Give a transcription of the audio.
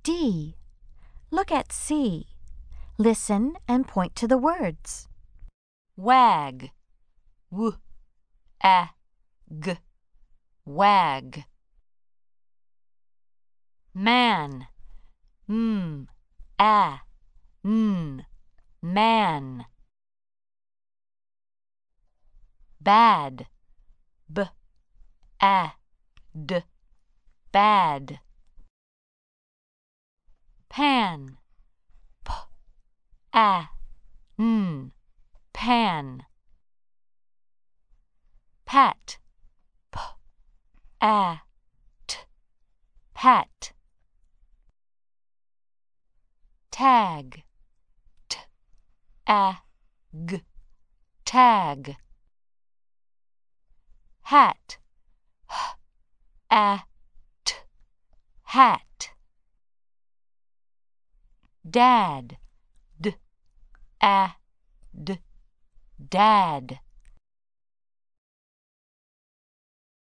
D. Look at C. Listen and point to the words. Wag. W-a-g. Wag. Man. M-a-n. Man. Bad. B-a-d. Bad. Pan. P-a-n. Pan. Pat. P-a-t. Pat. Tag. T-a-g. Tag. Hat. H-a-t. Hat. Dad. D-a-d. Dad.